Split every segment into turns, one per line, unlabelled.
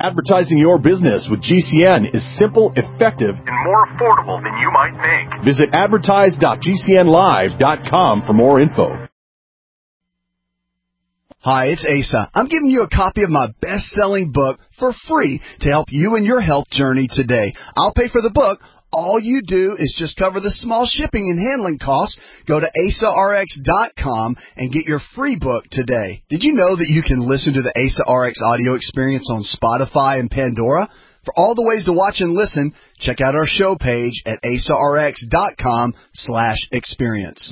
Advertising your business with GCN is simple, effective, and more affordable than you might think. Visit advertise.gcnlive.com for more info.
Hi, it's Asa. I'm giving you a copy of my best-selling book for free to help you in your health journey today. I'll pay for the book. All you do is just cover the small shipping and handling costs. Go to AsaRx.com and get your free book today. Did you know that you can listen to the Asa RX audio experience on Spotify and Pandora? For all the ways to watch and listen, check out our show page at AsaRx.com/experience.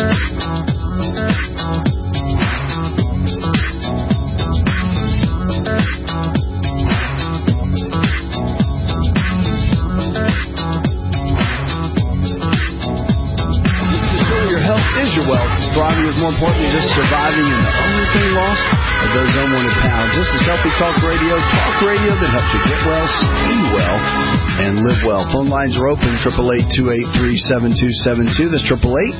Is your wealth. Thriving is more important than just surviving, and the only thing lost are those unwanted pounds. This is Healthy Talk Radio that helps you get well, stay well, and live well. Phone lines are open, 888-283-7272. That's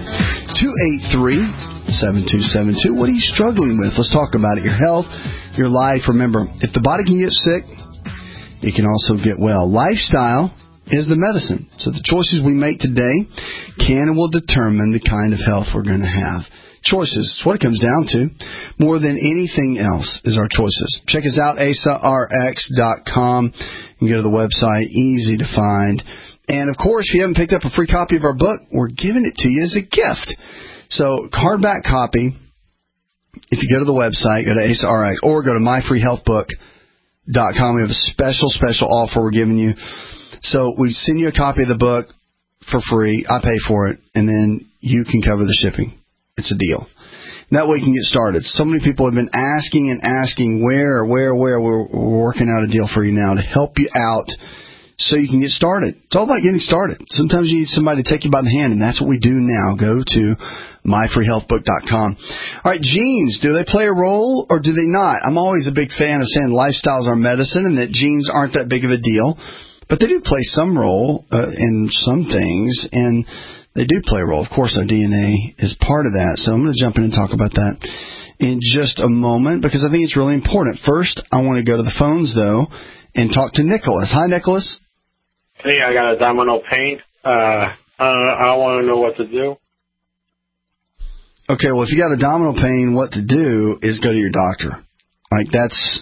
888-283-7272. What are you struggling with? Let's talk about it. Your health, your life. Remember, if the body can get sick, it can also get well. Lifestyle is the medicine. So the choices we make today can and will determine the kind of health we're going to have. Choices. It's what it comes down to. More than anything else is our choices. Check us out, AsaRx.com. You can go to the website. Easy to find. And, of course, if you haven't picked up a free copy of our book, we're giving it to you as a gift. So, hardback copy, if you go to the website, go to AsaRx, or go to myfreehealthbook.com. We have a special offer we're giving you. So we send you a copy of the book for free. I pay for it, and then you can cover the shipping. It's a deal. And that way you can get started. So many people have been asking where. We're working out a deal for you now to help you out so you can get started. It's all about getting started. Sometimes you need somebody to take you by the hand, and that's what we do now. Go to myfreehealthbook.com. All right, genes, do they play a role or do they not? I'm always a big fan of saying lifestyles are medicine and that genes aren't that big of a deal. But they do play some role in some things, and they do play a role. Of course, our DNA is part of that. So I'm going to jump in and talk about that in just a moment because I think it's really important. First, I want to go to the phones, though, and talk to Nicholas. Hi, Nicholas.
Hey, I got abdominal pain. I want to know what to do.
Okay, well, if you got abdominal pain, what to do is go to your doctor. Like, that's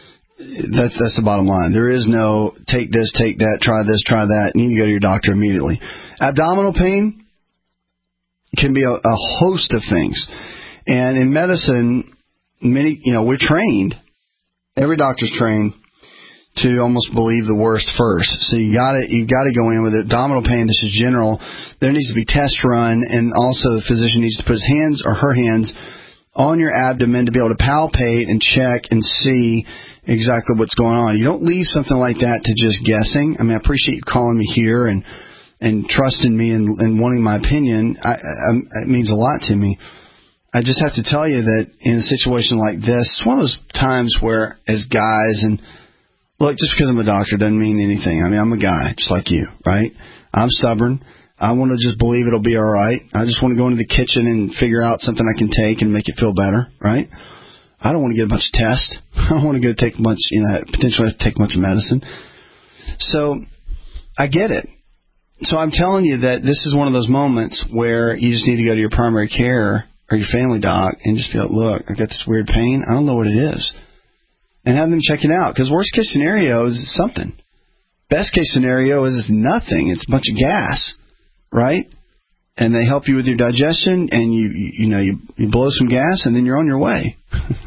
the bottom line. There is no take this, take that, try this, try that. You need to go to your doctor immediately. Abdominal pain can be a host of things. And in medicine, we're trained. Every doctor's trained to almost believe the worst first. So you got to go in with abdominal pain. This is general. There needs to be tests run, and also the physician needs to put his hands or her hands on your abdomen to be able to palpate and check and see exactly what's going on. You don't leave something like that to just guessing. I mean, I appreciate you calling me here and trusting me and wanting my opinion. It means a lot to me. I just have to tell you that in a situation like this, it's one of those times where, as guys, and look, just because I'm a doctor doesn't mean anything. I mean, I'm a guy just like you, right? I'm stubborn. I want to just believe it'll be all right. I just want to go into the kitchen and figure out something I can take and make it feel better, right? I don't want to get a bunch of tests. I don't want to go take a bunch, potentially have to take a bunch of medicine. So I get it. So I'm telling you that this is one of those moments where you just need to go to your primary care or your family doc and just be like, look, I got this weird pain. I don't know what it is. And have them check it out. Because worst case scenario is something. Best case scenario is nothing. It's a bunch of gas, right? And they help you with your digestion, and you blow some gas, and then you're on your way.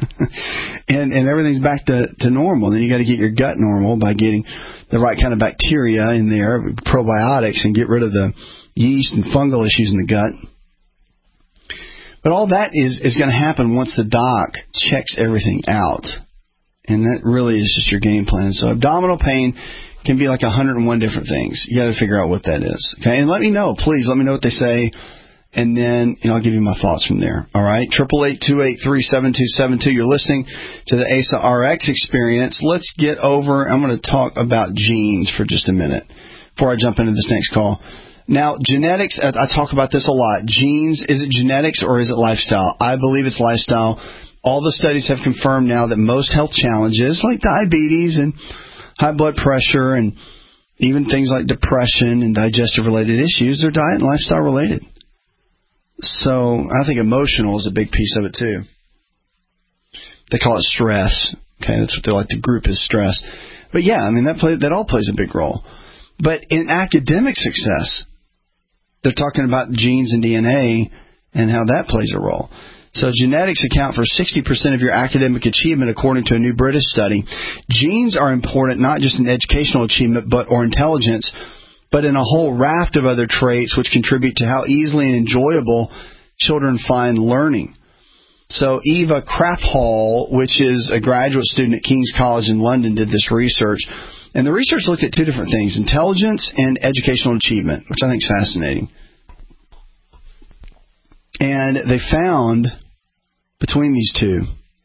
and everything's back to normal. Then you got to get your gut normal by getting the right kind of bacteria in there, probiotics, and get rid of the yeast and fungal issues in the gut. But all that is going to happen once the doc checks everything out. And that really is just your game plan. So abdominal pain can be like 101 different things. You got to figure out what that is. Okay, and let me know. Please let me know what they say, and then I'll give you my thoughts from there. All right, 888-283-7272. You're listening to the Asa RX Experience. Let's get over. I'm going to talk about genes for just a minute before I jump into this next call. Now, genetics, I talk about this a lot. Genes, is it genetics or is it lifestyle? I believe it's lifestyle. all the studies have confirmed now that most health challenges like diabetes and high blood pressure and even things like depression and digestive-related issues, they're diet and lifestyle-related. So I think emotional is a big piece of it, too. They call it stress. Okay, that's what they like. The group is stress. But, yeah, I mean, that all plays a big role. But in academic success, they're talking about genes and DNA and how that plays a role. So genetics account for 60% of your academic achievement, according to a new British study. Genes are important not just in educational achievement or intelligence, but in a whole raft of other traits which contribute to how easily and enjoyable children find learning. So Eva Krafthall, which is a graduate student at King's College in London, did this research. And the research looked at two different things, intelligence and educational achievement, which I think is fascinating. And they found, between these two,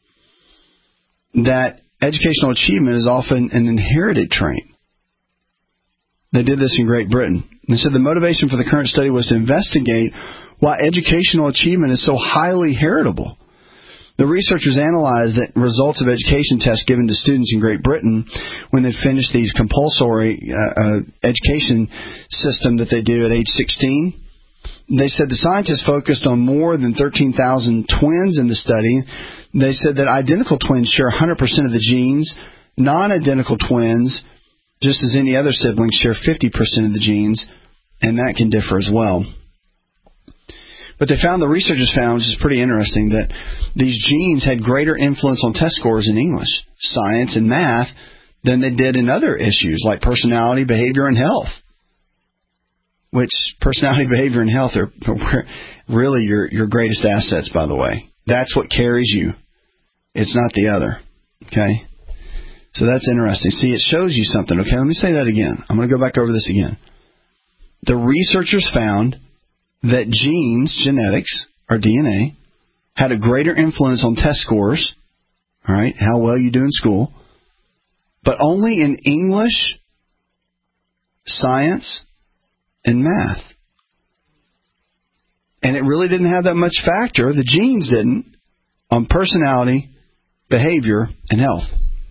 that educational achievement is often an inherited trait. They did this in Great Britain. They said the motivation for the current study was to investigate why educational achievement is so highly heritable. The researchers analyzed the results of education tests given to students in Great Britain when they finished these compulsory education system that they do at age 16. They said the scientists focused on more than 13,000 twins in the study. They said that identical twins share 100% of the genes. Non-identical twins, just as any other siblings, share 50% of the genes, and that can differ as well. But the researchers found, which is pretty interesting, that these genes had greater influence on test scores in English, science, and math than they did in other issues like personality, behavior, and health. Which personality, behavior, and health are really your greatest assets, by the way. That's what carries you. It's not the other. Okay? So that's interesting. See, it shows you something. Okay, let me say that again. I'm going to go back over this again. The researchers found that genes, genetics, or DNA, had a greater influence on test scores, all right, how well you do in school, but only in English, science, and math. And it really didn't have that much factor, the genes didn't, on personality, behavior, and health.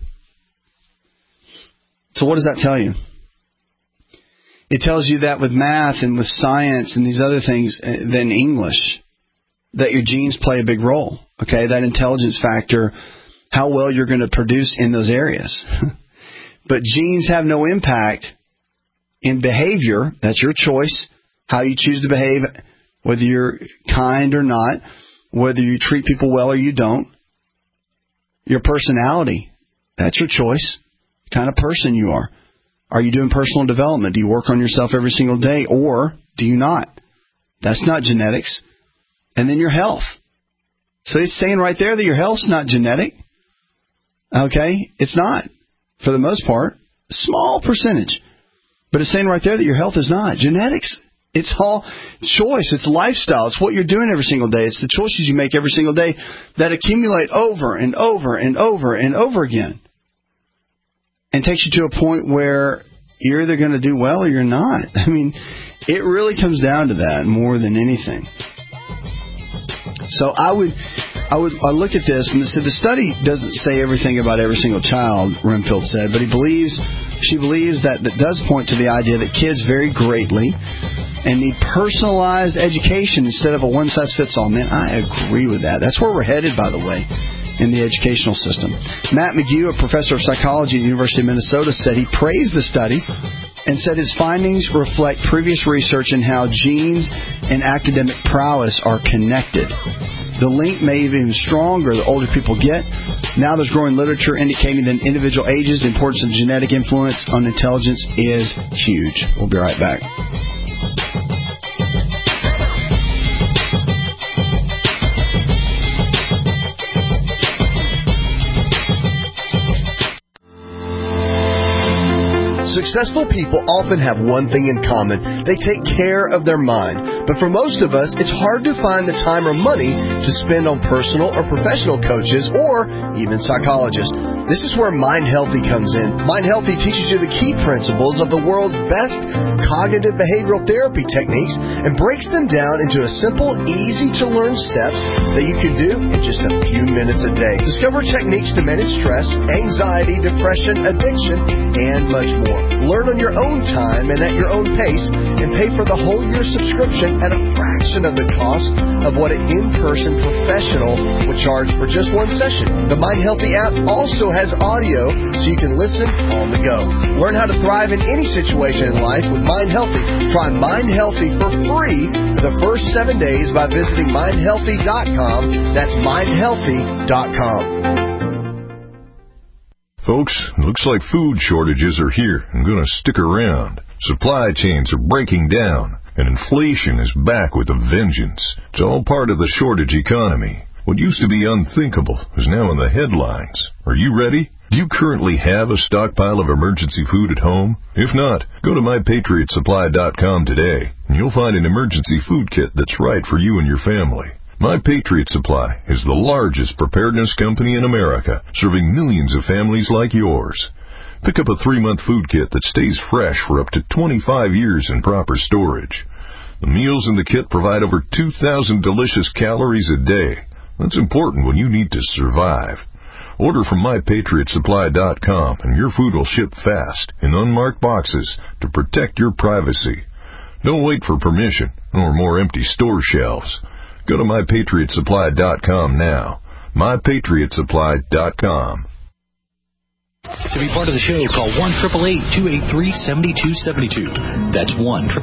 So what does that tell you? It tells you that with math and with science and these other things than English, that your genes play a big role. Okay, that intelligence factor, how well you're going to produce in those areas. But genes have no impact in behavior. That's your choice, how you choose to behave, whether you're kind or not, whether you treat people well or you don't. Your personality, that's your choice, the kind of person you are. Are you doing personal development? Do you work on yourself every single day, or do you not? That's not genetics. And then your health. So it's saying right there that your health's not genetic. Okay? It's not. For the most part, small percentage. But it's saying right there that your health is not. Genetics, it's all choice. It's lifestyle. It's what you're doing every single day. It's the choices you make every single day that accumulate over and over and over and over again. And takes you to a point where you're either going to do well or you're not. I mean, it really comes down to that more than anything. So I look at this and said the study doesn't say everything about every single child, Renfield said, but she believes that does point to the idea that kids vary greatly and need personalized education instead of a one-size-fits-all. Man, I agree with that. That's where we're headed, by the way, in the educational system. Matt McGew, a professor of psychology at the University of Minnesota, said he praised the study and said his findings reflect previous research in how genes and academic prowess are connected. The link may be even stronger the older people get. Now there's growing literature indicating that in individual ages, the importance of genetic influence on intelligence is huge. We'll be right back.
Successful people often have one thing in common. They take care of their mind. But for most of us, it's hard to find the time or money to spend on personal or professional coaches or even psychologists. This is where Mind Healthy comes in. Mind Healthy teaches you the key principles of the world's best cognitive behavioral therapy techniques and breaks them down into a simple, easy-to-learn steps that you can do in just a few minutes a day. Discover techniques to manage stress, anxiety, depression, addiction, and much more. Learn on your own time and at your own pace, and pay for the whole year subscription at a fraction of the cost of what an in-person professional would charge for just one session. The Mind Healthy app also has audio so you can listen on the go. Learn how to thrive in any situation in life with Mind Healthy. Try Mind Healthy for free for the first 7 days by visiting mindhealthy.com. That's mindhealthy.com.
Folks, looks like food shortages are here and going to stick around. Supply chains are breaking down, and inflation is back with a vengeance. It's all part of the shortage economy. What used to be unthinkable is now in the headlines. Are you ready? Do you currently have a stockpile of emergency food at home? If not, go to MyPatriotSupply.com today, and you'll find an emergency food kit that's right for you and your family. My Patriot Supply is the largest preparedness company in America, serving millions of families like yours. Pick up a 3-month food kit that stays fresh for up to 25 years in proper storage. The meals in the kit provide over 2,000 delicious calories a day. That's important when you need to survive. Order from MyPatriotSupply.com and your food will ship fast in unmarked boxes to protect your privacy. Don't wait for permission or more empty store shelves. Go to MyPatriotSupply.com now. MyPatriotSupply.com.
To be part of the show, call 1-888-283-7272. That's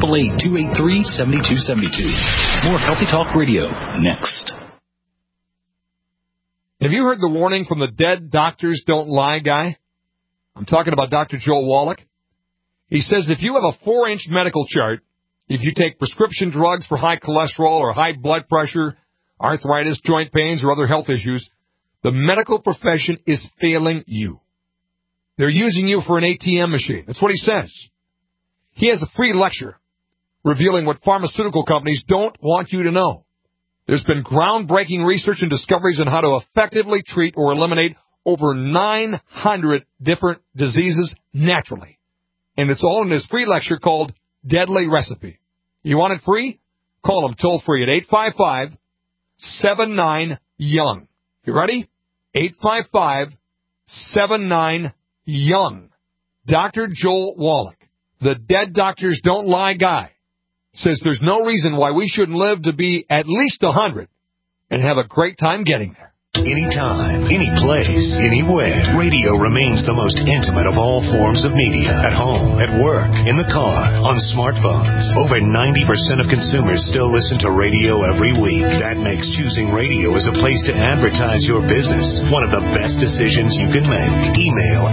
1-888-283-7272. More Healthy Talk Radio next.
Have you heard the warning from the Dead Doctors Don't Lie guy? I'm talking about Dr. Joel Wallach. He says if you have a 4-inch medical chart, if you take prescription drugs for high cholesterol or high blood pressure, arthritis, joint pains, or other health issues, the medical profession is failing you. They're using you for an ATM machine. That's what he says. He has a free lecture revealing what pharmaceutical companies don't want you to know. There's been groundbreaking research and discoveries on how to effectively treat or eliminate over 900 different diseases naturally. And it's all in this free lecture called Deadly Recipe. You want it free? Call them toll-free at 855-79-YOUNG. You ready? 855-79-YOUNG. Dr. Joel Wallach, the Dead Doctors Don't Lie guy, says there's no reason why we shouldn't live to be at least 100 and have a great time getting there.
Anytime, any place, anywhere, radio remains the most intimate of all forms of media. At home, at work, in the car, on smartphones. Over 90% of consumers still listen to radio every week. That makes choosing radio as a place to advertise your business one of the best decisions you can make. Email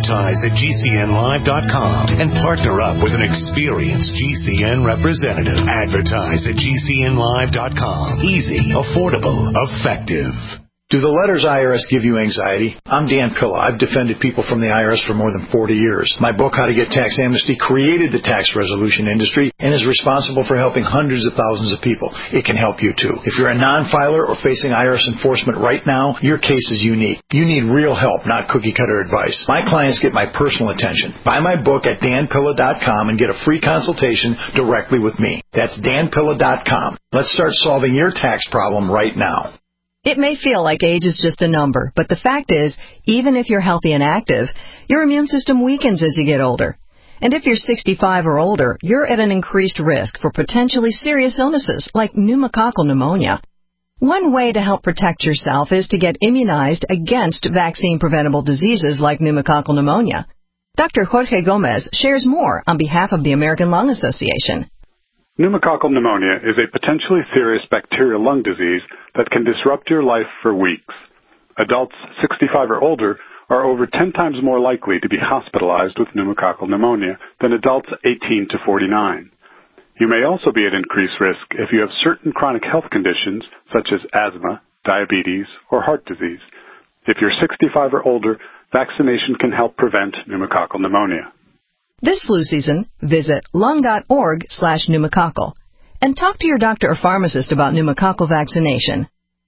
advertise@gcnlive.com and partner up with an experienced GCN representative. Advertise at gcnlive.com. Easy, affordable, effective.
Do the letters IRS give you anxiety? I'm Dan Pilla. I've defended people from the IRS for more than 40 years. My book, How to Get Tax Amnesty, created the tax resolution industry and is responsible for helping hundreds of thousands of people. It can help you too. If you're a non-filer or facing IRS enforcement right now, your case is unique. You need real help, not cookie-cutter advice. My clients get my personal attention. Buy my book at danpilla.com and get a free consultation directly with me. That's danpilla.com. Let's start solving your tax problem right now.
It may feel like age is just a number, but the fact is, even if you're healthy and active, your immune system weakens as you get older. And if you're 65 or older, you're at an increased risk for potentially serious illnesses like pneumococcal pneumonia. One way to help protect yourself is to get immunized against vaccine-preventable diseases like pneumococcal pneumonia. Dr. Jorge Gomez shares more on behalf of the American Lung Association.
Pneumococcal pneumonia is a potentially serious bacterial lung disease that can disrupt your life for weeks. Adults 65 or older are over 10 times more likely to be hospitalized with pneumococcal pneumonia than adults 18 to 49. You may also be at increased risk if you have certain chronic health conditions such as asthma, diabetes, or heart disease. If you're 65 or older, vaccination can help prevent pneumococcal pneumonia.
This flu season, visit lung.org/pneumococcal and talk to your doctor or pharmacist about pneumococcal vaccination.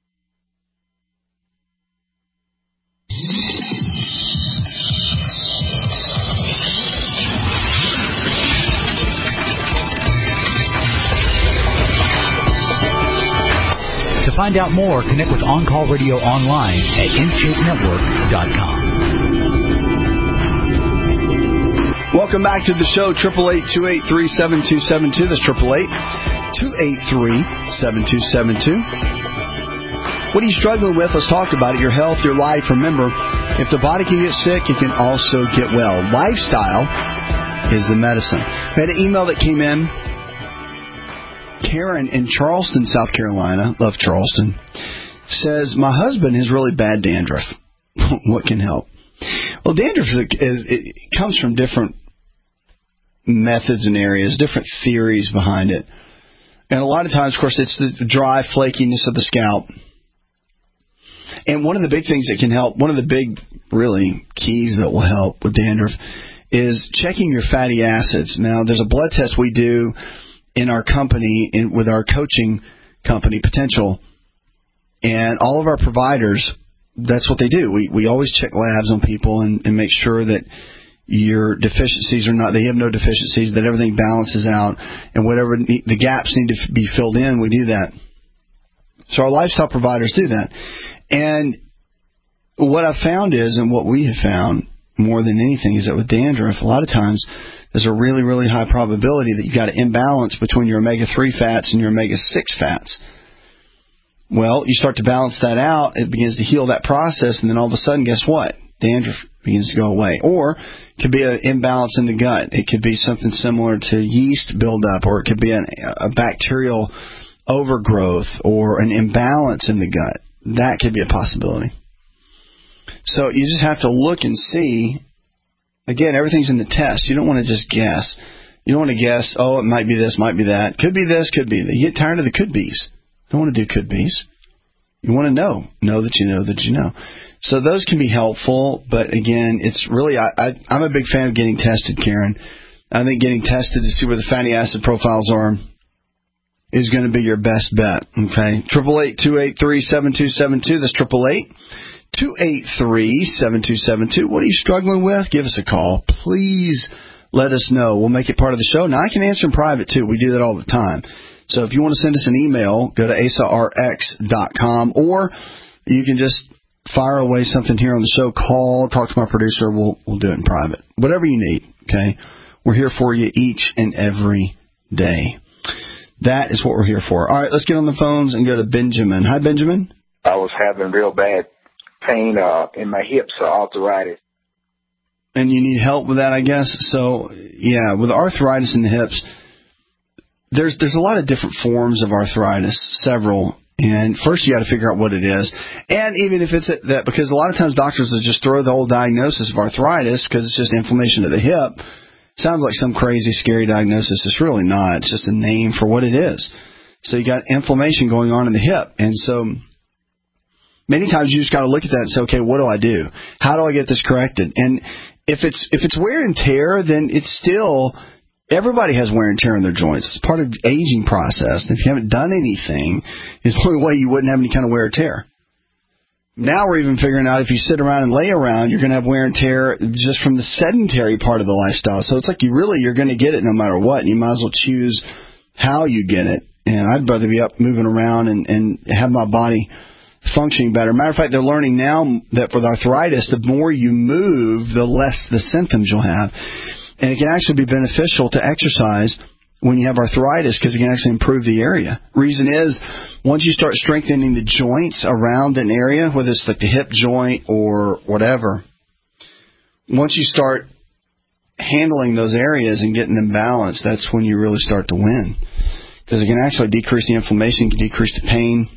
To find out more, connect with On Call Radio online at InShapeNetwork.com.
Welcome back to the show, 888-283-7272. That's 888-283-7272. What are you struggling with? Let's talk about it. Your health, your life. Remember, if the body can get sick, it can also get well. Lifestyle is the medicine. We had an email that came in. Karen in Charleston, South Carolina, love Charleston, says, my husband has really bad dandruff. What can help? Well, dandruff it comes from different methods and areas, different theories behind it. And a lot of times, of course, it's the dry flakiness of the scalp. And one of the big things that can help, one of the big, really, keys that will help with dandruff is checking your fatty acids. Now, there's a blood test we do in our company, with our coaching company, Potential, and all of our providers, that's what they do. We always check labs on people and make sure that your deficiencies are not, they have no deficiencies, that everything balances out, and whatever the gaps need to be filled in, we do that. So our lifestyle providers do that. And what I've found is, and what we have found more than anything, is that with dandruff, a lot of times, there's a really, really high probability that you've got an imbalance between your omega-3 fats and your omega-6 fats. Well, you start to balance that out, it begins to heal that process, and then all of a sudden, guess what? Dandruff begins to go away. Or it could be an imbalance in the gut. It could be something similar to yeast buildup, or it could be a bacterial overgrowth or an imbalance in the gut. That could be a possibility. So you just have to look and see. Again, everything's in the test. You don't want to just guess. You don't want to guess, oh, it might be this, might be that. Could be this, could be that. You get tired of the could-be's. You don't want to do could-be's. You want to know that you know that you know. So those can be helpful, but again, it's really, I'm a big fan of getting tested, Karen. I think getting tested to see where the fatty acid profiles are is going to be your best bet, okay? 888-283-7272. That's 888-283-7272. What are you struggling with? Give us a call. Please let us know. We'll make it part of the show. Now, I can answer in private, too. We do that all the time. So if you want to send us an email, go to asarx.com, or you can just fire away something here on the show. Call, talk to my producer. We'll do it in private. Whatever you need, okay? We're here for you each and every day. That is what we're here for. All right, let's get on the phones and go to Benjamin. Hi, Benjamin.
I was having real bad pain in my hips, arthritis.
And you need help with that, I guess. So, yeah, with arthritis in the hips, there's a lot of different forms of arthritis, several. And first you got to figure out what it is. And even if it's that, because a lot of times doctors will just throw the whole diagnosis of arthritis because it's just inflammation of the hip. Sounds like some crazy, scary diagnosis. It's really not. It's just a name for what it is. So you got inflammation going on in the hip. And so many times you just got to look at that and say, okay, what do I do? How do I get this corrected? And if it's wear and tear, then it's still, everybody has wear and tear in their joints. It's part of the aging process. And if you haven't done anything, it's the only way you wouldn't have any kind of wear or tear. Now we're even figuring out if you sit around and lay around, you're going to have wear and tear just from the sedentary part of the lifestyle. So it's like you're going to get it no matter what. And you might as well choose how you get it. And I'd rather be up moving around and have my body functioning better. Matter of fact, they're learning now that for the arthritis, the more you move, the less the symptoms you'll have. And it can actually be beneficial to exercise when you have arthritis because it can actually improve the area. Reason is, once you start strengthening the joints around an area, whether it's like the hip joint or whatever, once you start handling those areas and getting them balanced, that's when you really start to win. Because it can actually decrease the inflammation, can decrease the pain,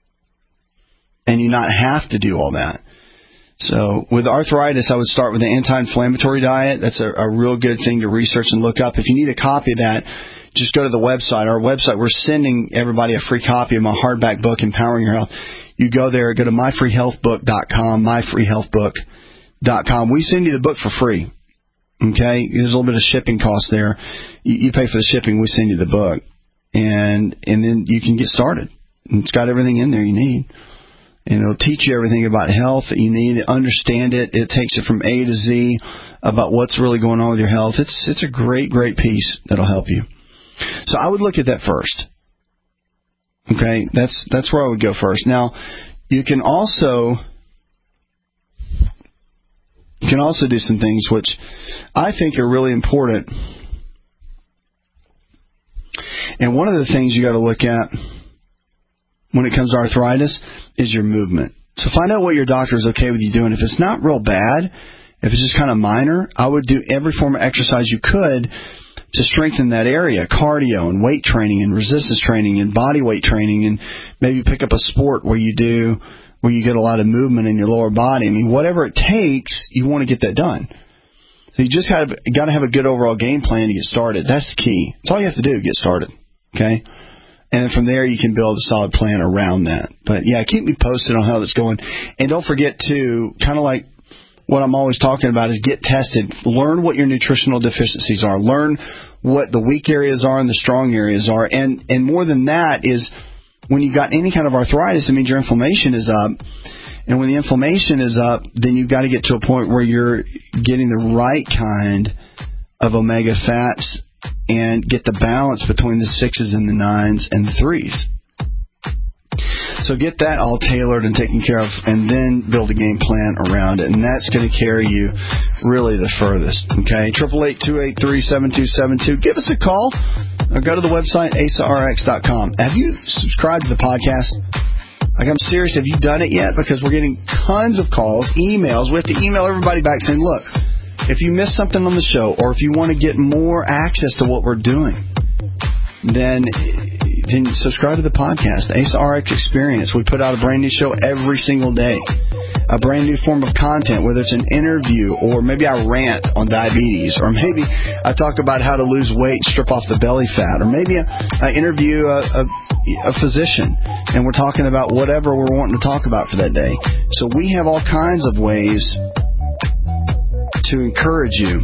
and you not have to do all that. So with arthritis, I would start with an anti-inflammatory diet. That's a real good thing to research and look up. If you need a copy of that, just go to the website. Our website, we're sending everybody a free copy of my hardback book, Empowering Your Health. You go there, go to myfreehealthbook.com, myfreehealthbook.com. We send you the book for free. Okay? There's a little bit of shipping cost there. You pay for the shipping, we send you the book. And then you can get started. It's got everything in there you need. And it'll teach you everything about health that you need. Understand it. It takes it from A to Z about what's really going on with your health. It's a great, great piece that'll help you. So I would look at that first. Okay? That's where I would go first. Now, you can also do some things which I think are really important. And one of the things you got to look at when it comes to arthritis is your movement. So find out what your doctor is okay with you doing. If it's not real bad, if it's just kind of minor, I would do every form of exercise you could to strengthen that area. Cardio and weight training and resistance training and body weight training, and maybe pick up a sport where you get a lot of movement in your lower body. I mean, whatever it takes, you want to get that done. So you just got to have a good overall game plan to get started. That's the key. That's all you have to do, get started. Okay? And then from there, you can build a solid plan around that. But, yeah, keep me posted on how that's going. And don't forget to, kind of like what I'm always talking about, is get tested. Learn what your nutritional deficiencies are. Learn what the weak areas are and the strong areas are. And more than that is when you've got any kind of arthritis, it means your inflammation is up. And when the inflammation is up, then you've got to get to a point where you're getting the right kind of omega fats and get the balance between the 6s and the 9s and the 3s. So get that all tailored and taken care of, and then build a game plan around it. And that's going to carry you really the furthest. Okay? 888-283-7272. Give us a call or go to the website, AsaRx.com. Have you subscribed to the podcast? Like, I'm serious. Have you done it yet? Because we're getting tons of calls, emails. We have to email everybody back saying, look, if you missed something on the show, or if you want to get more access to what we're doing, then subscribe to the podcast, Asa RX Experience. We put out a brand new show every single day, a brand new form of content, whether it's an interview, or maybe I rant on diabetes, or maybe I talk about how to lose weight, strip off the belly fat, or maybe I interview a physician, and we're talking about whatever we're wanting to talk about for that day. So we have all kinds of ways to encourage you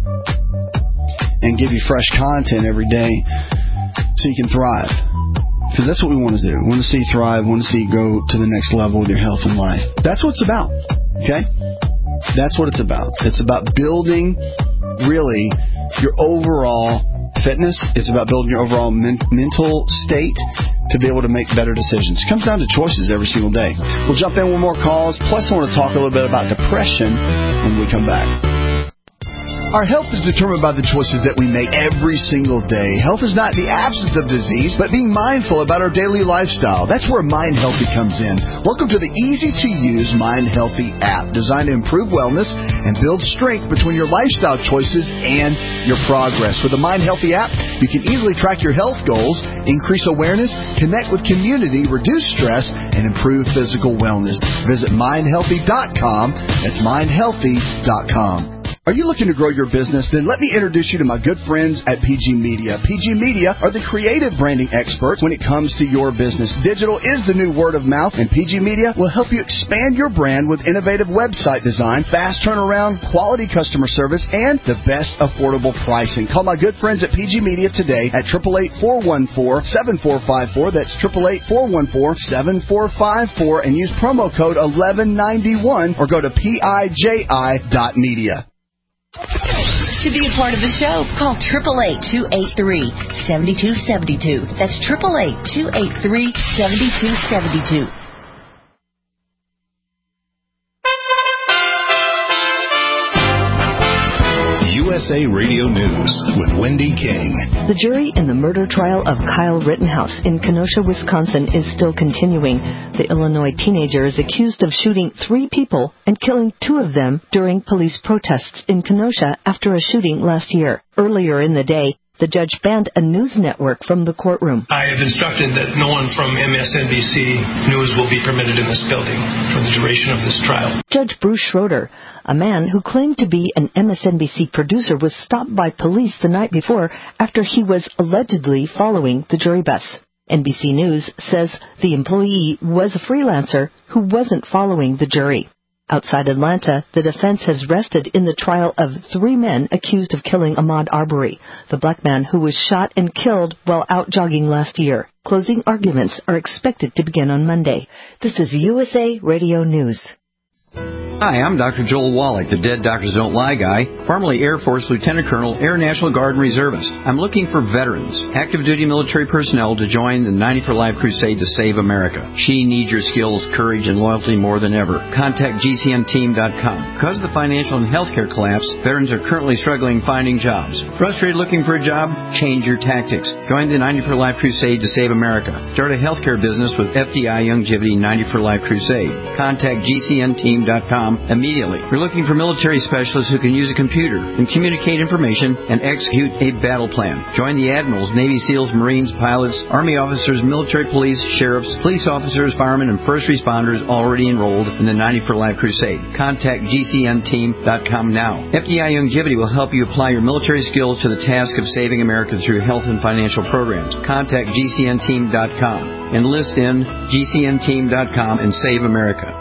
and give you fresh content every day so you can thrive. Because that's what we want to do. We want to see you thrive. We want to see you go to the next level with your health and life. That's what it's about. Okay? That's what it's about. It's about building, really, your overall fitness. It's about building your overall mental state to be able to make better decisions. It comes down to choices every single day. We'll jump in with more calls. Plus, I want to talk a little bit about depression when we come back. Our health is determined by the choices that we make every single day. Health is not the absence of disease, but being mindful about our daily lifestyle. That's where Mind Healthy comes in. Welcome to the easy-to-use Mind Healthy app, designed to improve wellness and build strength between your lifestyle choices and your progress. With the Mind Healthy app, you can easily track your health goals, increase awareness, connect with community, reduce stress, and improve physical wellness. Visit mindhealthy.com. That's mindhealthy.com. Are you looking to grow your business? Then let me introduce you to my good friends at PG Media. PG Media are the creative branding experts when it comes to your business. Digital is the new word of mouth, and PG Media will help you expand your brand with innovative website design, fast turnaround, quality customer service, and the best affordable pricing. Call my good friends at PG Media today at 888-414-7454. That's 888-414-7454, and use promo code 1191 or go to PIJI.media.
To be a part of the show, call 888-283-7272. That's 888-283-7272.
USA Radio News with Wendy King.
The jury in the murder trial of Kyle Rittenhouse in Kenosha, Wisconsin is still continuing. The Illinois teenager is accused of shooting 3 people and killing 2 of them during police protests in Kenosha after a shooting last year. Earlier in the day, the judge banned a news network from the courtroom.
I have instructed that no one from MSNBC News will be permitted in this building for the duration of this trial.
Judge Bruce Schroeder, a man who claimed to be an MSNBC producer, was stopped by police the night before after he was allegedly following the jury bus. NBC News says the employee was a freelancer who wasn't following the jury.
Outside Atlanta, the defense has rested in the trial of 3 men accused of killing Ahmaud Arbery, the black man who was shot and killed while out jogging last year. Closing arguments are expected to begin on Monday. This is USA Radio News.
Hi, I'm Dr. Joel Wallach, the Dead Doctors Don't Lie guy, formerly Air Force Lieutenant Colonel, Air National Guard and Reservist. I'm looking for veterans, active duty military personnel to join the 90 for Life crusade to save America. She needs your skills, courage, and loyalty more than ever. Contact GCNteam.com. Because of the financial and healthcare collapse, veterans are currently struggling finding jobs. Frustrated looking for a job? Change your tactics. Join the 90 for Life crusade to save America. Start a healthcare business with FDI Youngevity 90 for Life crusade. Contact GCNteam.com immediately. We're looking for military specialists who can use a computer and communicate information and execute a battle plan. Join the admirals, Navy SEALs, Marines, pilots, Army officers, military police, sheriffs, police officers, firemen, and first responders already enrolled in the 90 for Life crusade. Contact GCNteam.com now. FDI Youngevity will help you apply your military skills to the task of saving America through health and financial programs. Contact GCNteam.com. Enlist in GCNteam.com and save America.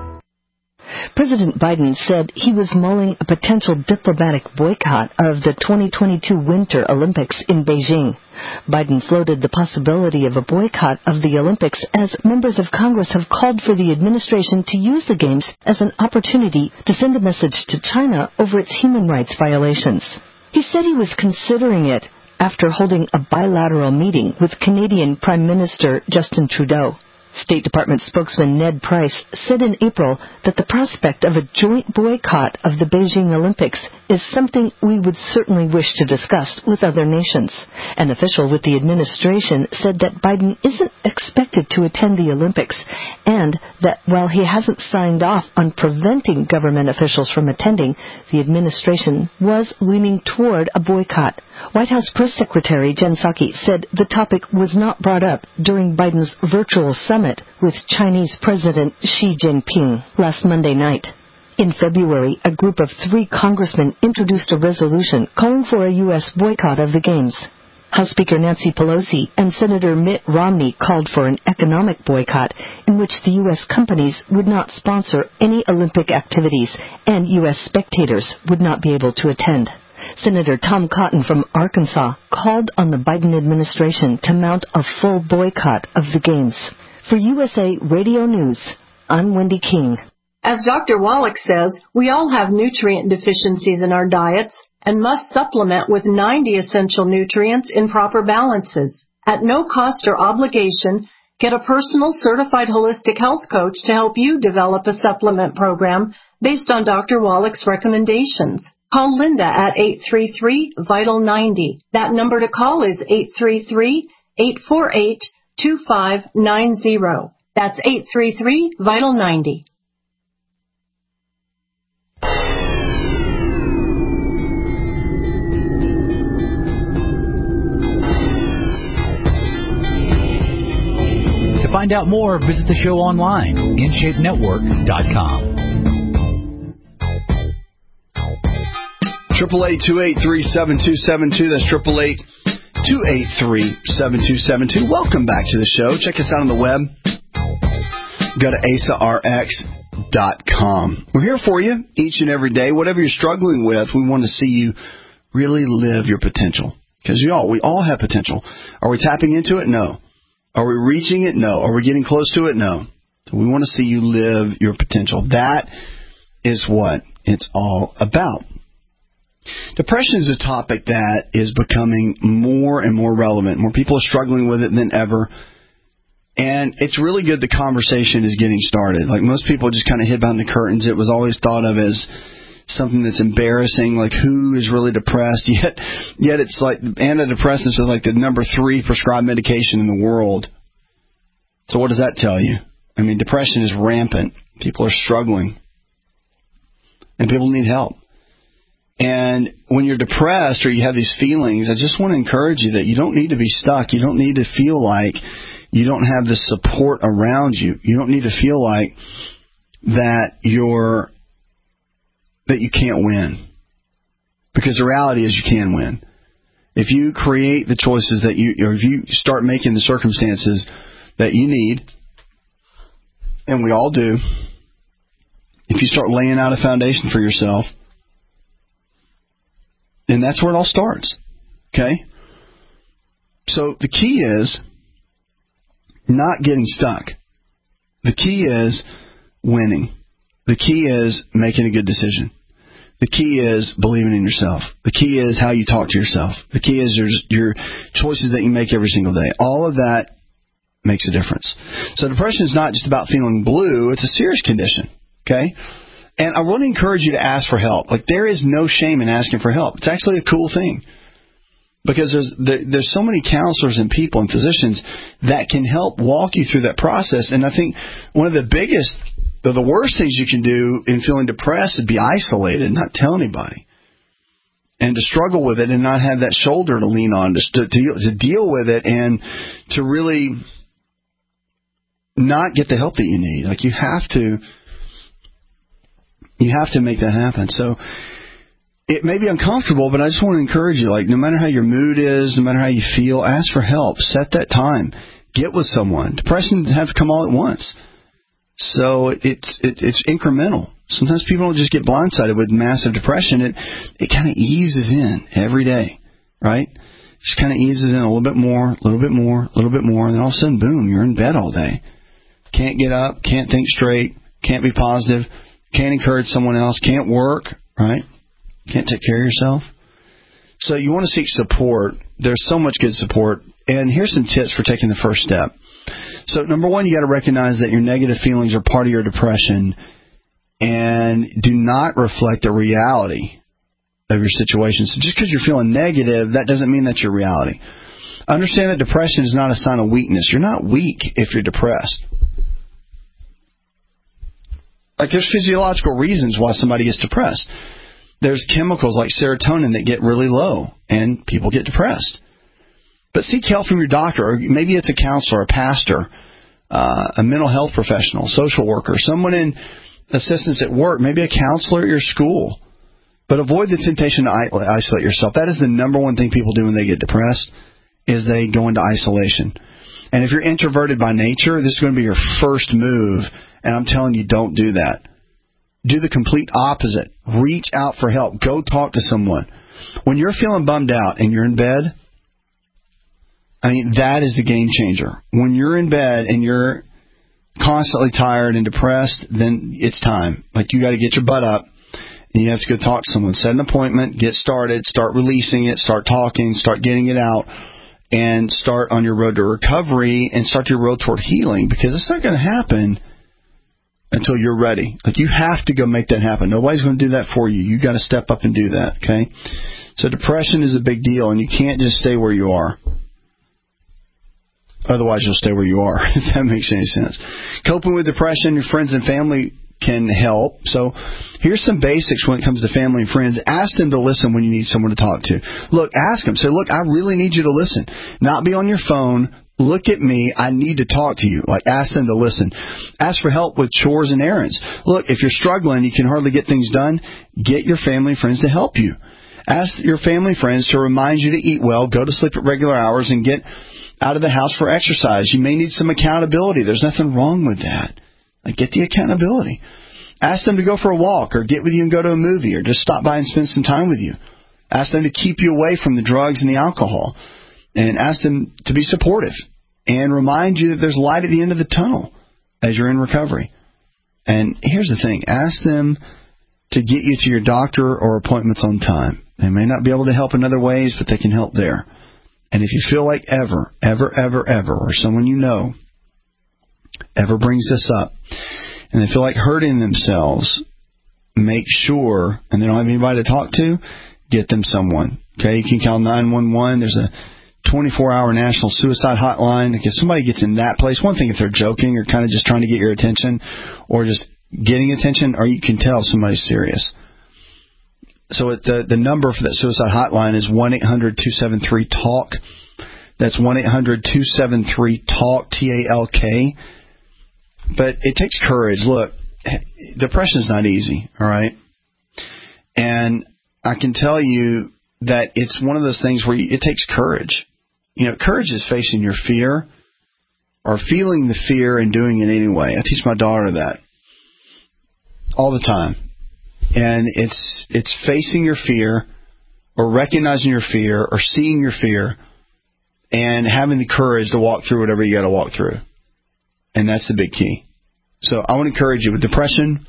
President Biden said he was mulling a potential diplomatic boycott of the 2022 Winter Olympics in Beijing. Biden floated the possibility of a boycott of the Olympics as members of Congress have called for the administration to use the Games as an opportunity to send a message to China over its human rights violations. He said he was considering it after holding a bilateral meeting with Canadian Prime Minister Justin Trudeau. State Department spokesman Ned Price said in April that the prospect of a joint boycott of the Beijing Olympics is something we would certainly wish to discuss with other nations. An official with the administration said that Biden isn't expected to attend the Olympics and that while he hasn't signed off on preventing government officials from attending, the administration was leaning toward a boycott. White House Press Secretary Jen Psaki said the topic was not brought up during Biden's virtual summit with Chinese President Xi Jinping last Monday night. In February, a group of 3 congressmen introduced a resolution calling for a U.S. boycott of the Games. House Speaker Nancy Pelosi and Senator Mitt Romney called for an economic boycott in which the U.S. companies would not sponsor any Olympic activities and U.S. spectators would not be able to attend. Senator Tom Cotton from Arkansas called on the Biden administration to mount a full boycott of the Games. For USA Radio News, I'm Wendy King.
As Dr. Wallach says, we all have nutrient deficiencies in our diets and must supplement with 90 essential nutrients in proper balances. At no cost or obligation, get a personal certified holistic health coach to help you develop a supplement program based on Dr. Wallach's recommendations. Call Linda at 833-VITAL-90. That number to call is 833-848-2590. That's 833-VITAL-90.
To find out more, visit the show online, InShapeNetwork.com.
888-283-7272. That's 888-283-7272. Welcome back to the show. Check us out on the web. Go to AsaRx.com. We're here for you each and every day. Whatever you're struggling with, we want to see you really live your potential. Because we all have potential. Are we tapping into it? No. Are we reaching it? No. Are we getting close to it? No. So we want to see you live your potential. That is what it's all about. Depression is a topic that is becoming more and more relevant. More people are struggling with it than ever. And it's really good the conversation is getting started. Like most people just kind of hid behind the curtains. It was always thought of as something that's embarrassing, like who is really depressed. Yet it's like antidepressants are like the number 3 prescribed medication in the world. So what does that tell you? I mean, depression is rampant. People are struggling. And people need help. And when you're depressed or you have these feelings, I just want to encourage you that you don't need to be stuck. You don't need to feel like you don't have the support around you. You don't need to feel like that you can't win. Because the reality is you can win. If you create the choices or if you start making the circumstances that you need, and we all do, if you start laying out a foundation for yourself, and that's where it all starts. Okay? So the key is not getting stuck. The key is winning. The key is making a good decision. The key is believing in yourself. The key is how you talk to yourself. The key is your choices that you make every single day. All of that makes a difference. So depression is not just about feeling blue. It's a serious condition. Okay? And I want to encourage you to ask for help. Like, there is no shame in asking for help. It's actually a cool thing. Because there's so many counselors and people and physicians that can help walk you through that process. And I think one of the biggest, or the worst things you can do in feeling depressed is be isolated, not tell anybody. And to struggle with it and not have that shoulder to lean on, to deal with it and to really not get the help that you need. Like, you have to make that happen. So it may be uncomfortable, but I just want to encourage you, like, no matter how your mood is, no matter how you feel, ask for help. Set that time. Get with someone. Depression doesn't have to come all at once. So it's incremental. Sometimes people don't just get blindsided with massive depression. It kind of eases in every day, right? Just kind of eases in a little bit more, a little bit more, a little bit more, and then all of a sudden, boom, you're in bed all day. Can't get up, can't think straight, can't be positive, can't encourage someone else, can't work, right? Can't take care of yourself. So you want to seek support. There's so much good support. And here's some tips for taking the first step. So number one, you got to recognize that your negative feelings are part of your depression and do not reflect the reality of your situation. So just because you're feeling negative, that doesn't mean that's your reality. Understand that depression is not a sign of weakness. You're not weak if you're depressed. Like, there's physiological reasons why somebody gets depressed. There's chemicals like serotonin that get really low, and people get depressed. But seek help from your doctor, or maybe it's a counselor, a pastor, a mental health professional, social worker, someone in assistance at work, maybe a counselor at your school. But avoid the temptation to isolate yourself. That is the number one thing people do when they get depressed, is they go into isolation. And if you're introverted by nature, this is going to be your first move, and I'm telling you, don't do that. Do the complete opposite. Reach out for help. Go talk to someone. When you're feeling bummed out and you're in bed, I mean, that is the game changer. When you're in bed and you're constantly tired and depressed, then it's time. Like, you got to get your butt up and you have to go talk to someone. Set an appointment, get started, start releasing it, start talking, start getting it out, and start on your road to recovery and start your road toward healing, because it's not going to happen until you're ready. Like, you have to go make that happen. Nobody's going to do that for you. You got to step up and do that, okay? So depression is a big deal, and you can't just stay where you are. Otherwise, you'll stay where you are, if that makes any sense. Coping with depression, your friends and family can help. So here's some basics when it comes to family and friends. Ask them to listen when you need someone to talk to. Look, ask them. Say, look, I really need you to listen. Not be on your phone. Look at me. I need to talk to you. Like, ask them to listen. Ask for help with chores and errands. Look, if you're struggling, you can hardly get things done, get your family and friends to help you. Ask your family and friends to remind you to eat well, go to sleep at regular hours, and get out of the house for exercise. You may need some accountability. There's nothing wrong with that. Like, get the accountability. Ask them to go for a walk, or get with you and go to a movie, or just stop by and spend some time with you. Ask them to keep you away from the drugs and the alcohol. And ask them to be supportive and remind you that there's light at the end of the tunnel as you're in recovery. And here's the thing. Ask them to get you to your doctor or appointments on time. They may not be able to help in other ways, but they can help there. And if you feel like ever, or someone you know ever brings this up, and they feel like hurting themselves, make sure, and they don't have anybody to talk to, get them someone. Okay, you can call 911. There's a 24-hour national suicide hotline. If somebody gets in that place, one thing if they're joking or kind of just trying to get your attention or just getting attention, or you can tell if somebody's serious. So the number for that suicide hotline is 1-800-273-TALK. That's 1-800-273-TALK, T-A-L-K. But it takes courage. Look, depression is not easy, all right? And I can tell you that it's one of those things where it takes courage. You know, courage is facing your fear or feeling the fear and doing it anyway. I teach my daughter that. all the time. And it's facing your fear, or recognizing your fear, or seeing your fear, and having the courage to walk through whatever you got to walk through. And that's the big key. So I want to encourage you with depression.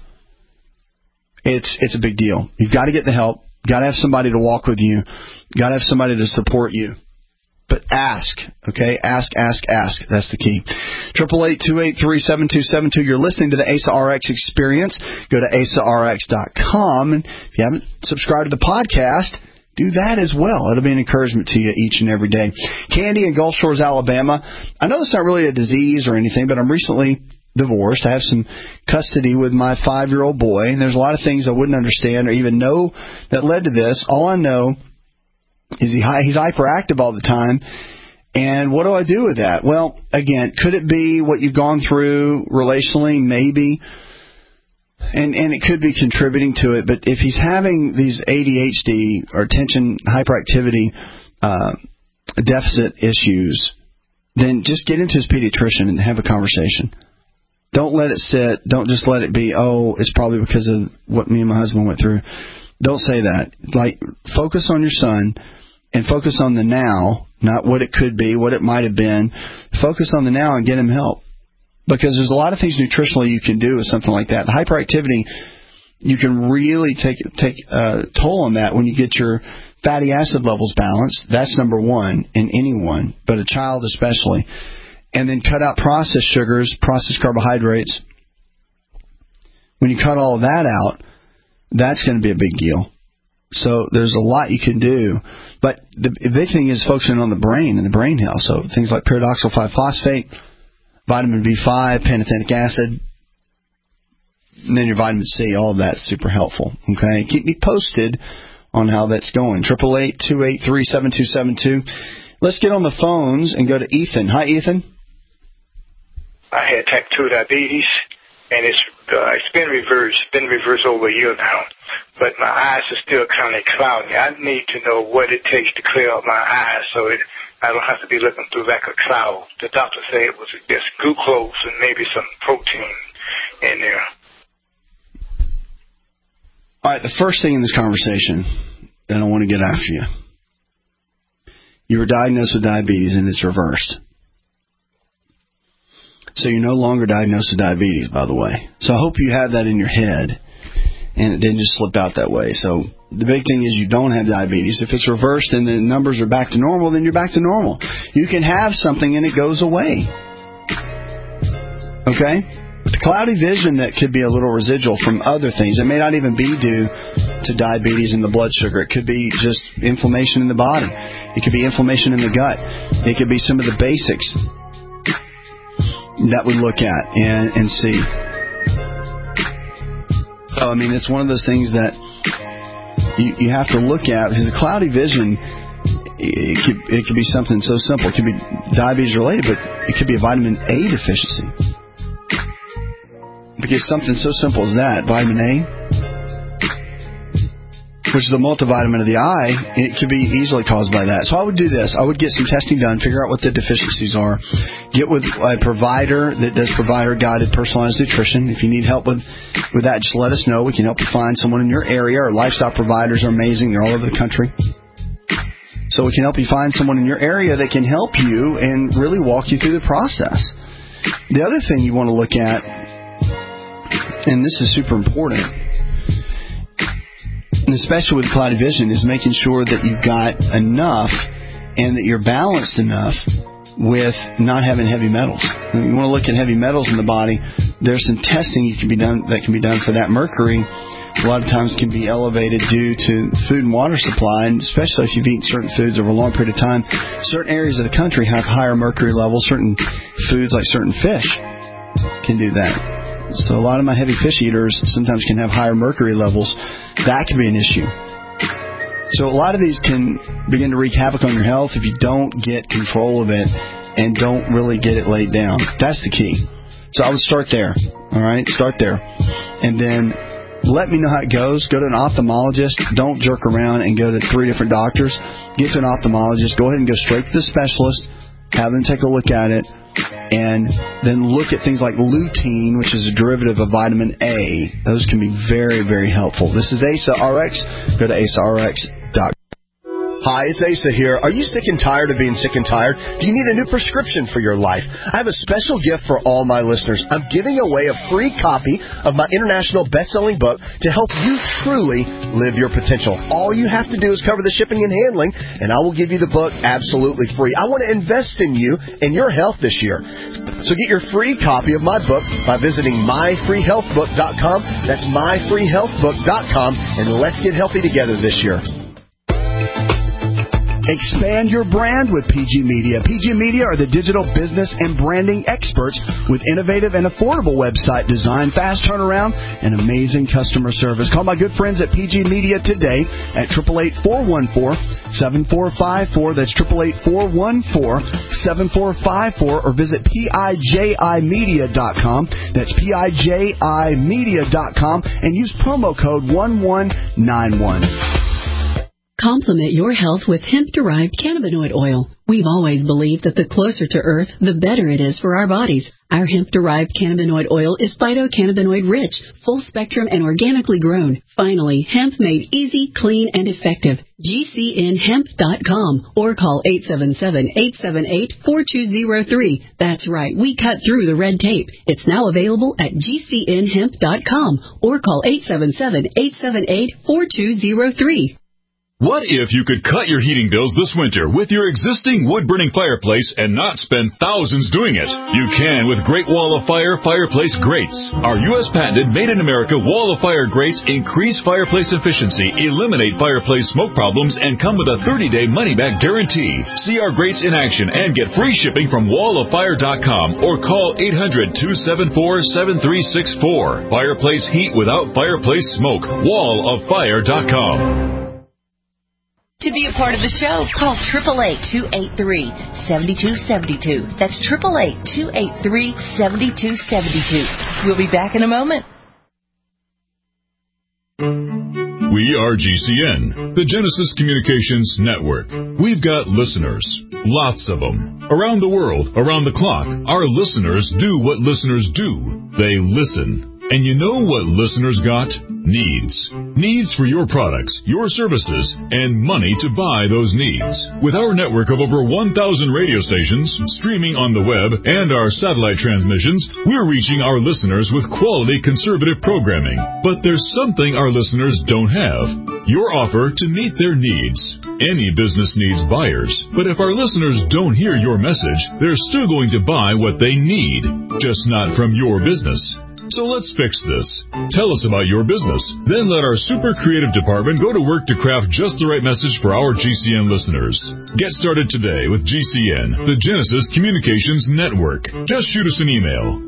It's a big deal. You've got to get the help. Got to have somebody to walk with you. Got to have somebody to support you. But ask, okay? Ask. That's the key. 888-283-7272. You're listening to the ASA RX Experience. Go to asarx.com. And if you haven't subscribed to the podcast, do that as well. It'll be an encouragement to you each and every day. Candy in Gulf Shores, Alabama. I know it's not really a disease or anything, but I'm recently divorced. I have some custody with my 5-year-old boy, and there's a lot of things I wouldn't understand or even know that led to this. All I know is he's hyperactive all the time. And what do I do with that? Well, again, could it be what you've gone through relationally? Maybe. And it could be contributing to it. But if he's having these ADHD or attention hyperactivity deficit issues, then just get into his pediatrician and have a conversation. Don't let it sit. Don't just let it be, it's probably because of what me and my husband went through. Don't say that. Like, focus on your son and focus on the now, not what it could be, what it might have been. Focus on the now and get him help. Because there's a lot of things nutritionally you can do with something like that. The hyperactivity, you can really take a toll on that when you get your fatty acid levels balanced. That's number one in anyone, but a child especially. And then cut out processed sugars, processed carbohydrates. When you cut all of that out, that's going to be a big deal. So there's a lot you can do. But the big thing is focusing on the brain and the brain health. So things like pyridoxal 5-phosphate, vitamin B5, pantothenic acid, and then your vitamin C. All of that's super helpful. Okay, keep me posted on how that's going. 888-283-7272. Let's get on the phones and go to Ethan. Hi, Ethan.
I had type 2 diabetes, and it's been reversed over a year now. But my eyes are still kind of cloudy. I need to know what it takes to clear up my eyes so I don't have to be looking through like a cloud. The doctor said it was just glucose and maybe some protein in there.
All right, the first thing in this conversation that I want to get after you. You were diagnosed with diabetes and it's reversed. So you're no longer diagnosed with diabetes, by the way. So I hope you have that in your head and it didn't just slip out that way. So the big thing is you don't have diabetes. If it's reversed and the numbers are back to normal, then you're back to normal. You can have something and it goes away. Okay? The cloudy vision that could be a little residual from other things. It may not even be due to diabetes and the blood sugar. It could be just inflammation in the body. It could be inflammation in the gut. It could be some of the basics that we look at and see. So, I mean, it's one of those things that you have to look at, because the cloudy vision, it could be something so simple. It could be diabetes related, but it could be a vitamin A deficiency. Because something so simple as that, vitamin A, which is the multivitamin of the eye, it could be easily caused by that. So I would do this. I would get some testing done, figure out what the deficiencies are, get with a provider that does provider-guided personalized nutrition. If you need help with that, just let us know. We can help you find someone in your area. Our lifestyle providers are amazing. They're all over the country. So we can help you find someone in your area that can help you and really walk you through the process. The other thing you want to look at, and this is super important, and especially with cloudy vision, is making sure that you've got enough and that you're balanced enough with not having heavy metals. You want to look at heavy metals in the body. There's some testing that can be done for that. Mercury, a lot of times, can be elevated due to food and water supply, and especially if you've eaten certain foods over a long period of time. Certain areas of the country have higher mercury levels. Certain foods, like certain fish, can do that. So a lot of my heavy fish eaters sometimes can have higher mercury levels. That can be an issue. So a lot of these can begin to wreak havoc on your health if you don't get control of it and don't really get it laid down. That's the key. So I would start there. All right? Start there. And then let me know how it goes. Go to an ophthalmologist. Don't jerk around and go to 3 different doctors. Get to an ophthalmologist. Go ahead and go straight to the specialist. Have them take a look at it. And then look at things like lutein, which is a derivative of vitamin A. Those can be very, very helpful. This is Asa RX. Go to asarx.com.
Hi, it's Asa here. Are you sick and tired of being sick and tired? Do you need a new prescription for your life? I have a special gift for all my listeners. I'm giving away a free copy of my international best-selling book to help you truly live your potential. All you have to do is cover the shipping and handling, and I will give you the book absolutely free. I want to invest in you and your health this year. So get your free copy of my book by visiting myfreehealthbook.com. That's myfreehealthbook.com, and let's get healthy together this year.
Expand your brand with PG Media. PG Media are the digital business and branding experts with innovative and affordable website design, fast turnaround, and amazing customer service. Call my good friends at PG Media today at 888-414-7454. That's 888-414-7454, or visit PIJImedia.com. That's PIJImedia.com, and use promo code 1191.
Complement your health with hemp-derived cannabinoid oil. We've always believed that the closer to Earth, the better it is for our bodies. Our hemp-derived cannabinoid oil is phytocannabinoid-rich, full-spectrum, and organically grown. Finally, hemp made easy, clean, and effective. GCNhemp.com or call 877-878-4203. That's right, we cut through the red tape. It's now available at GCNhemp.com or call 877-878-4203.
What if you could cut your heating bills this winter with your existing wood-burning fireplace and not spend thousands doing it? You can with Great Wall of Fire fireplace grates. Our U.S. patented made-in-America Wall of Fire grates increase fireplace efficiency, eliminate fireplace smoke problems, and come with a 30-day money-back guarantee. See our grates in action and get free shipping from walloffire.com or call 800-274-7364. Fireplace heat without fireplace smoke. walloffire.com.
To be a part of the show, call 888-283-7272. That's 888-283-7272. We'll be back in a moment.
We are GCN, the Genesis Communications Network. We've got listeners, lots of them, around the world, around the clock. Our listeners do what listeners do. They listen. And you know what listeners got? Needs. Needs for your products, your services, and money to buy those needs. With our network of over 1,000 radio stations, streaming on the web, and our satellite transmissions, we're reaching our listeners with quality conservative programming. But there's something our listeners don't have. Your offer to meet their needs. Any business needs buyers, but if our listeners don't hear your message, they're still going to buy what they need, just not from your business. So let's fix this. Tell us about your business. Then let our super creative department go to work to craft just the right message for our GCN listeners. Get started today with GCN, the Genesis Communications Network. Just shoot us an email.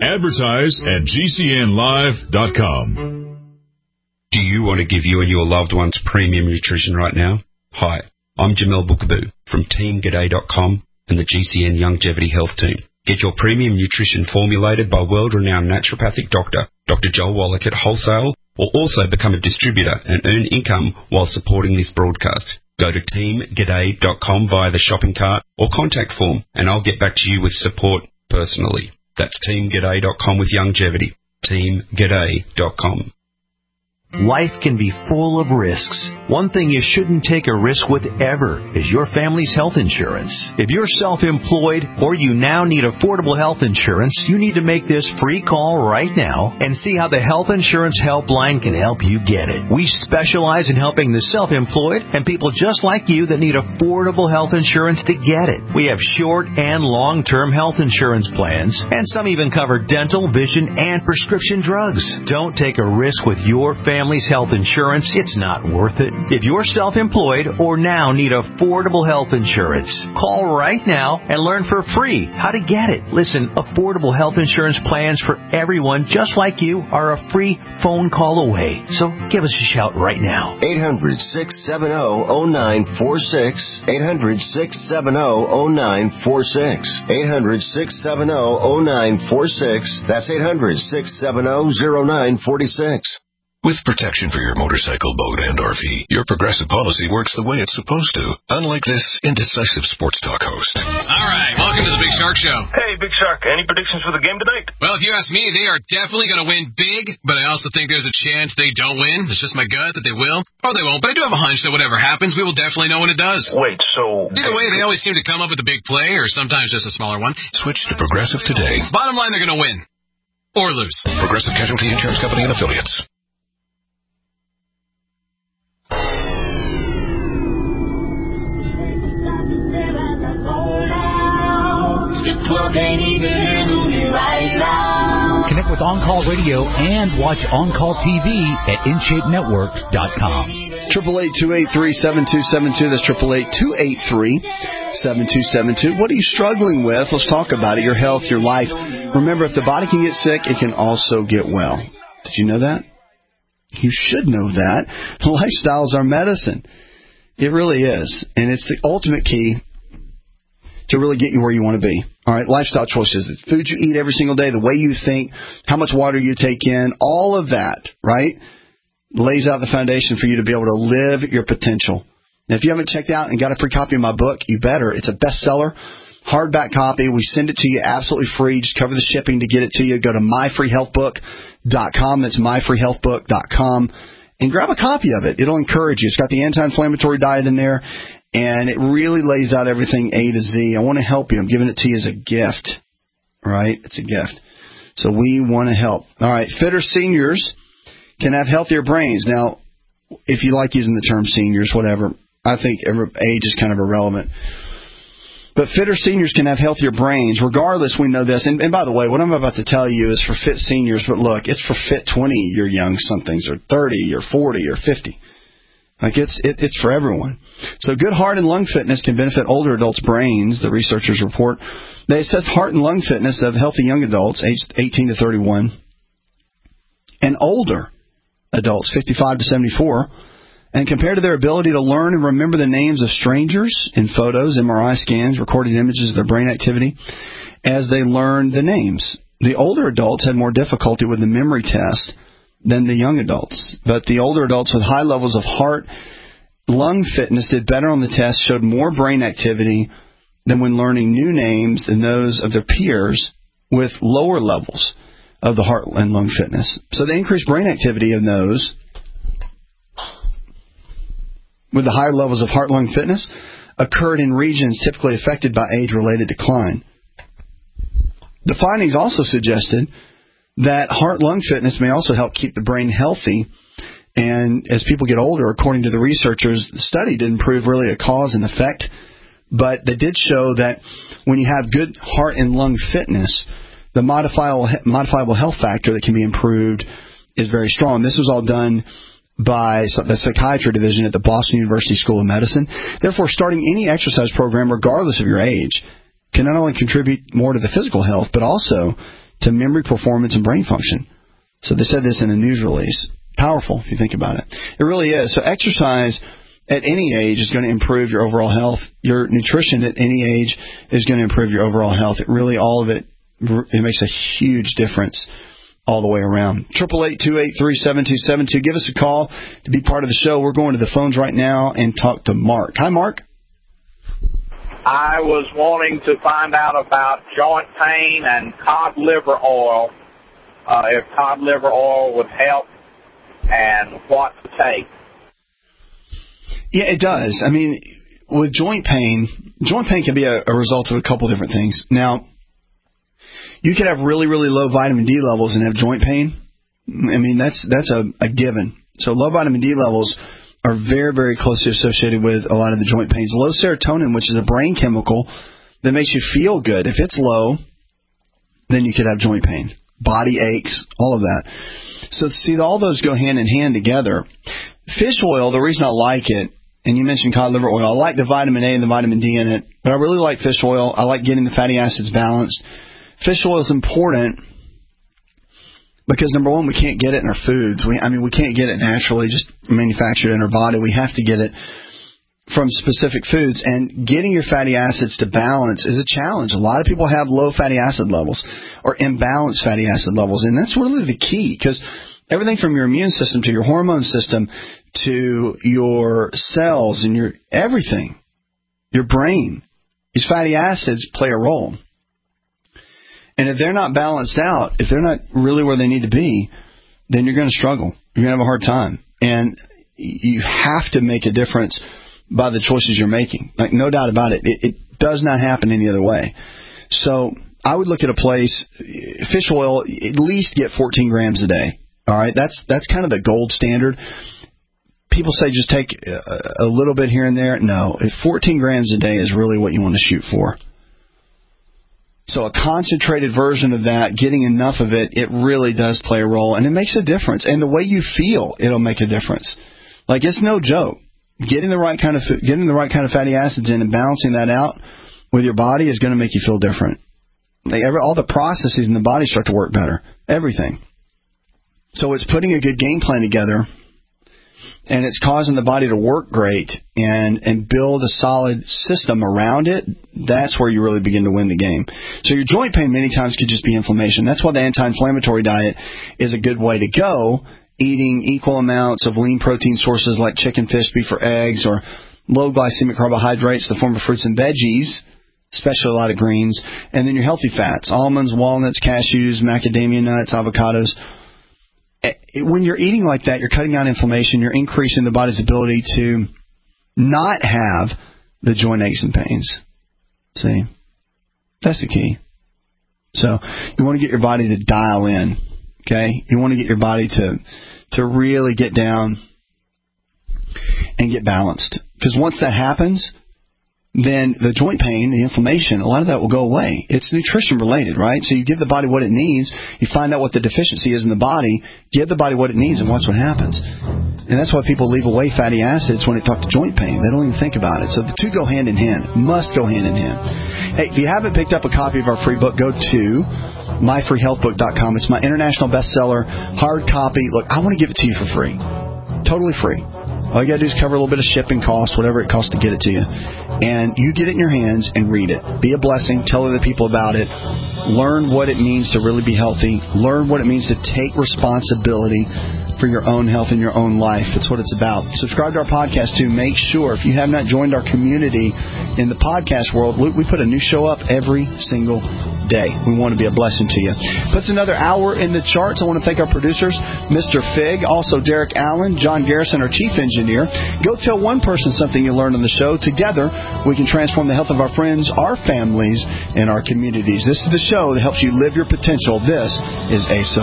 Advertise@GCNlive.com.
Do you want to give you and your loved ones premium nutrition right now? Hi, I'm Jamel Bookaboo from TeamGaday.com and the GCN Longevity Health Team. Get your premium nutrition formulated by world-renowned naturopathic doctor, Dr. Joel Wallach at wholesale, or also become a distributor and earn income while supporting this broadcast. Go to teamgaday.com via the shopping cart or contact form, and I'll get back to you with support personally. That's teamgaday.com with longevity. teamgaday.com.
Life can be full of risks. One thing you shouldn't take a risk with ever is your family's health insurance. If you're self-employed or you now need affordable health insurance, you need to make this free call right now and see how the Health Insurance Helpline can help you get it. We specialize in helping the self-employed and people just like you that need affordable health insurance to get it. We have short and long-term health insurance plans, and some even cover dental, vision, and prescription drugs. Don't take a risk with your family's health insurance. It's not worth it. If you're self-employed or now need affordable health insurance, call right now and learn for free how to get it. Listen, affordable health insurance plans for everyone just like you are a free phone call away. So give us a shout right now.
800-670-0946. 800-670-0946. 800-670-0946. That's 800-670-0946.
With protection for your motorcycle, boat, and RV, your Progressive policy works the way it's supposed to, unlike this indecisive sports talk host.
All right, welcome to the Big Shark Show.
Hey, Big Shark, any predictions for the game tonight?
Well, if you ask me, they are definitely going to win big, but I also think there's a chance they don't win. It's just my gut that they will, or they won't, but I do have a hunch that whatever happens, we will definitely know when it does.
Wait, so...
Either way, they always seem to come up with a big play, or sometimes just a smaller one.
Switch to Progressive today.
Bottom line, they're going to win. Or lose.
Progressive Casualty Insurance Company and Affiliates.
Connect with On-Call Radio and watch On-Call TV at InShapeNetwork.com.
888-283-7272. That's 888-283-7272. What are you struggling with? Let's talk about it. Your health, your life. Remember, if the body can get sick, it can also get well. Did you know that? You should know that. Lifestyle is our medicine. It really is. And it's the ultimate key to really get you where you want to be. All right, lifestyle choices. It's food you eat every single day, the way you think, how much water you take in, all of that, right, lays out the foundation for you to be able to live your potential. Now, if you haven't checked out and got a free copy of my book, you better. It's a bestseller, hardback copy. We send it to you absolutely free. Just cover the shipping to get it to you. Go to myfreehealthbook.com. That's myfreehealthbook.com. And grab a copy of it. It'll encourage you. It's got the anti-inflammatory diet in there. And it really lays out everything A to Z. I want to help you. I'm giving it to you as a gift. Right? It's a gift. So we want to help. All right. Fitter seniors can have healthier brains. Now, if you like using the term seniors, whatever, I think age is kind of irrelevant. But fitter seniors can have healthier brains. Regardless, we know this. And by the way, what I'm about to tell you is for fit seniors. But look, it's for fit 20-year young somethings, or 30, or 40, or 50. Like it's for everyone. So good heart and lung fitness can benefit older adults' brains, the researchers report. They assessed heart and lung fitness of healthy young adults aged 18 to 31 and older adults 55 to 74 and compared to their ability to learn and remember the names of strangers in photos, MRI scans, recorded images of their brain activity as they learned the names. The older adults had more difficulty with the memory test than the young adults. But the older adults with high levels of heart, lung fitness did better on the test, showed more brain activity than when learning new names than those of their peers with lower levels of the heart and lung fitness. So the increased brain activity of those with the higher levels of heart-lung fitness occurred in regions typically affected by age-related decline. The findings also suggested that heart-lung fitness may also help keep the brain healthy. And as people get older, according to the researchers, the study didn't prove really a cause and effect, but they did show that when you have good heart and lung fitness, the modifiable health factor that can be improved is very strong. This was all done by the psychiatry division at the Boston University School of Medicine. Therefore, starting any exercise program, regardless of your age, can not only contribute more to the physical health, but also to memory, performance, and brain function. So they said this in a news release. Powerful, if you think about it. It really is. So exercise at any age is going to improve your overall health. Your nutrition at any age is going to improve your overall health. It really, all of it, it makes a huge difference all the way around. 888-283-7272. Give us a call to be part of the show. We're going to the phones right now and talk to Mark. Hi, Mark.
I was wanting to find out about joint pain and cod liver oil, if cod liver oil would help, and what to take.
Yeah, it does. I mean, with joint pain can be a result of a couple different things. Now, you could have really, really low vitamin D levels and have joint pain. I mean, that's a given. So low vitamin D levels are very, very closely associated with a lot of the joint pains. Low serotonin, which is a brain chemical that makes you feel good, if it's low, then you could have joint pain, body aches, all of that. So, see, all those go hand in hand together. Fish oil, the reason I like it, and you mentioned cod liver oil, I like the vitamin A and the vitamin D in it, but I really like fish oil. I like getting the fatty acids balanced. Fish oil is important because, number one, we can't get it in our foods. We can't get it naturally, just manufactured in our body. We have to get it from specific foods. And getting your fatty acids to balance is a challenge. A lot of people have low fatty acid levels or imbalanced fatty acid levels, and that's really the key because Everything from your immune system to your hormone system to your cells and your everything, your brain. These fatty acids play a role. And if they're not balanced out, if they're not really where they need to be, then you're going to struggle. You're going to have a hard time. And you have to make a difference by the choices you're making. Like, no doubt about it. It does not happen any other way. So I would look at a place, fish oil, at least get 14 grams a day. All right, that's kind of the gold standard. People say just take a little bit here and there. No, 14 grams a day is really what you want to shoot for. So a concentrated version of that, getting enough of it, it really does play a role, and it makes a difference. And the way you feel, it'll make a difference. Like, it's no joke. Getting the right kind of fatty acids in and balancing that out with your body is going to make you feel different. All the processes in the body start to work better. Everything. So it's putting a good game plan together, and it's causing the body to work great and build a solid system around it. That's where you really begin to win the game. So your joint pain many times could just be inflammation. That's why the anti-inflammatory diet is a good way to go. Eating equal amounts of lean protein sources like chicken, fish, beef, or eggs, or low glycemic carbohydrates in the form of fruits and veggies, especially a lot of greens, and then your healthy fats, almonds, walnuts, cashews, macadamia nuts, avocados. When you're eating like that, you're cutting down inflammation, you're increasing the body's ability to not have the joint aches and pains. See? That's the key. So you want to get your body to dial in, okay? You want to get your body to really get down and get balanced. Because once that happens, then the joint pain, the inflammation, a lot of that will go away. It's nutrition related, right? So you give the body what it needs, you find out what the deficiency is in the body, give the body what it needs, and watch what happens. And that's why people leave away fatty acids when they talk to joint pain. They don't even think about it. So the two go hand in hand, must go hand in hand. Hey, if you haven't picked up a copy of our free book, go to myfreehealthbook.com. It's my international bestseller, hard copy. Look, I want to give it to you for free. Totally free. All you got to do is cover a little bit of shipping costs, whatever it costs to get it to you. And you get it in your hands and read it. Be a blessing. Tell other people about it. Learn what it means to really be healthy. Learn what it means to take responsibility for your own health and your own life. It's what it's about. Subscribe to our podcast, too. Make sure, if you have not joined our community in the podcast world, we put a new show up every single day. We want to be a blessing to you. Puts another hour in the charts. I want to thank our producers, Mr. Fig, also Derek Allen, John Garrison, our chief engineer. Go tell one person something you learned on the show. Together, we can transform the health of our friends, our families, and our communities. This is the show that helps you live your potential. This is ASA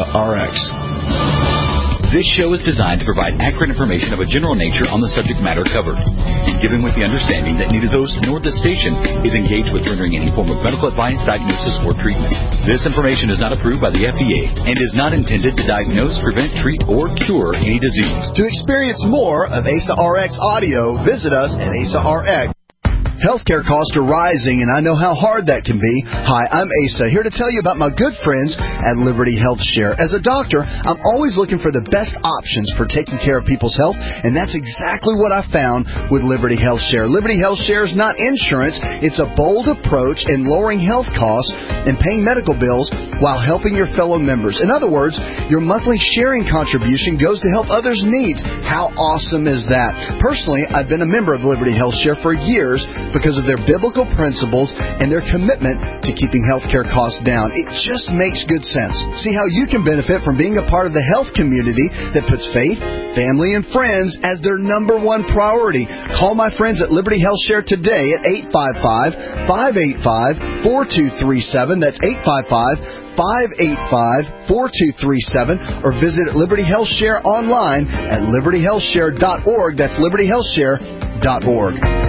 RX.
This show is designed to provide accurate information of a general nature on the subject matter covered, and given with the understanding that neither host nor the station is engaged with rendering any form of medical advice, diagnosis, or treatment. This information is not approved by the FDA and is not intended to diagnose, prevent, treat, or cure any disease.
To experience more of ASA RX audio, visit us at ASA RX. Healthcare costs are rising, and I know how hard that can be. Hi, I'm Asa, here to tell you about my good friends at Liberty Health Share. As a doctor, I'm always looking for the best options for taking care of people's health, and that's exactly what I found with Liberty Health Share. Liberty Health Share is not insurance. It's a bold approach in lowering health costs and paying medical bills while helping your fellow members. In other words, your monthly sharing contribution goes to help others' needs. How awesome is that? Personally, I've been a member of Liberty Health Share for years, because of their biblical principles and their commitment to keeping healthcare costs down. It just makes good sense. See how you can benefit from being a part of the health community that puts faith, family, and friends as their number one priority. Call my friends at Liberty Health Share today at 855-585-4237. That's 855-585-4237, or visit Liberty Health Share online at libertyhealthshare.org. That's libertyhealthshare.org.